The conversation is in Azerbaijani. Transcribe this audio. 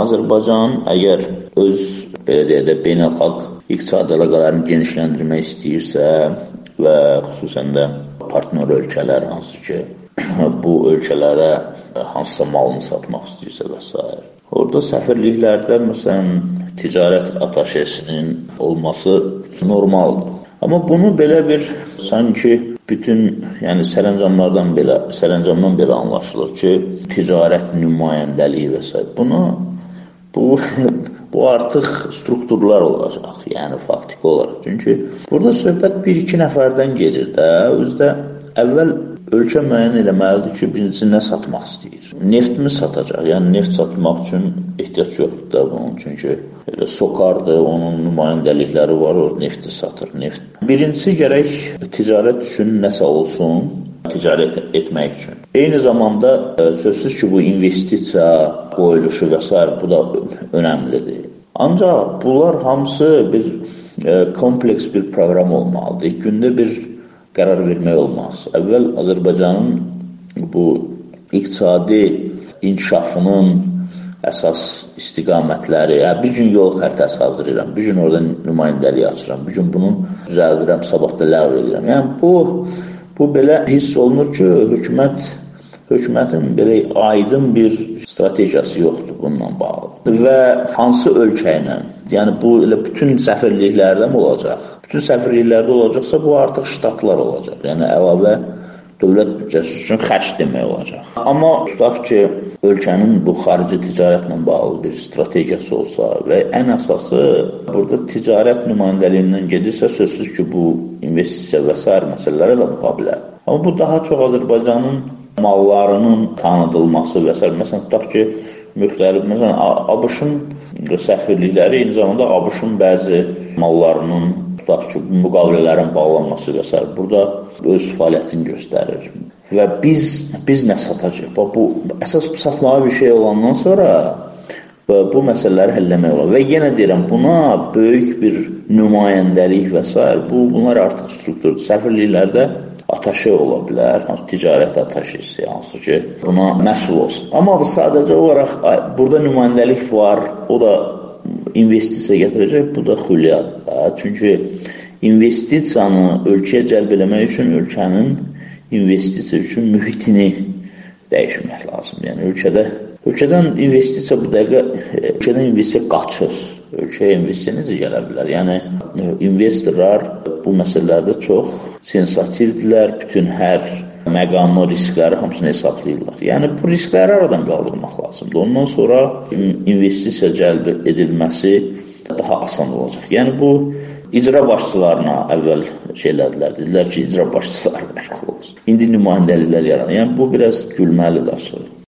Azərbaycan əgər öz, belə deyək də, beynəlxalq iqtisadi əlaqələrini genişləndirmək istəyirsə və xüsusən də partnyor ölkələr hansı ki, bu ölkələrə hansısa malını satmaq istəyirsə və s. Orada səfirliklərdə, məsələn, ticarət ataşesinin olması normaldır. Amma bunu belə bir, sanki bütün, yəni sərəncamdan belə anlaşılır ki, ticarət nümayəndəliyi və s. Bu artıq strukturlar olacaq, yəni faktiki olaraq. Çünki burada söhbət bir-iki nəfərdən gedir də, özdə əvvəl ölkə müəyyən eləməlidir ki, birincisi nə satmaq istəyir? Neftmi satacaq? Yəni neft satmaq üçün ehtiyac yoxdur da bunun, çünki SOCAR-dır, onun nümayəndəlikləri var, o nefti satır. Birincisi gərək ticarət üçün nəsə olsun, ticarət etmək üçün. Eyni zamanda sözsüz ki, bu investisiya qoyuluşu və s. bu da önəmlidir. Ancaq bunlar hamısı bir kompleks bir proqram olmalıdır. Gündə bir qərar vermək olmaz. Əvvəl Azərbaycanın bu iqtisadi inkişafının əsas istiqamətləri, bir gün yol xəritəsi hazırlayıram, bir gün orada nümayəndəliyi açıram, bir gün bunu düzəldirəm, sabah da ləğv edirəm. Yəni bu belə hiss olunur ki, hökumətin belə aydın bir strategiyası yoxdur bununla bağlı. Və hansı ölkə ilə? Yəni bu elə bütün səfirliklərdə mi olacaq? Bütün səfirliklərdə olacaqsa bu artıq ştatlar olacaq. Yəni əlavə dövlət büdcəsi üçün xərc demək olacaq. Amma tutaq ki, ölkənin bu xarici ticarətlə bağlı bir strategiyası olsa və ən əsası burada ticarət nümayəndəliyindən gedirsə, sözsüz ki, bu investisiya və s. məsələlərə də baxa bilər. Amma bu daha çox Azərbaycanın mallarının tanıdılması və s. Məsələn, tutaq ki, müxtəlif, məsələn, ABŞ-ın səfirlikləri eyni zamanda ABŞ-ın bəzi mallarının, tutaq ki, müqavilələrin bağlanması və s. burada öz fəaliyyətini göstərir. Və biz nə satacaq? Bu əsas satmağa bir şey olandan sonra bu məsələləri həlləmək olar. Və yenə deyirəm, buna böyük bir nümayəndəlik və s. bunlar artıq strukturdur. Səfirliklərdə ataşe ola bilər, ticarət ataşesi, hansı ki, buna məsul olsun. Amma sadəcə olaraq burada nümayəndəlik var, o da investisiya gətirəcək, bu da xülyadır. Çünki investisiyanı ölkəyə cəlb eləmək üçün ölkənin investisiya üçün mühitini dəyişmək lazım. Yəni ölkədən investisiya bu dəqiqə, ölkədən investisiya qaçır. Ölkəyə investisiya necə gələ bilər? Yəni investorlar bu məsələlərdə çox sensativdirlər, bütün hər məqamı, riskləri hamısını hesablayırlar. Yəni bu riskləri aradan qaldırmaq lazımdır. Ondan sonra investisiya cəlb edilməsi daha asan olacaq. Yəni bu icra başçılarına əvvəl dedilər ki, icra başçıları məşğul olsun. İndi nümayəndəliklər yaranır. Yəni bu biraz gülməlidir aslında.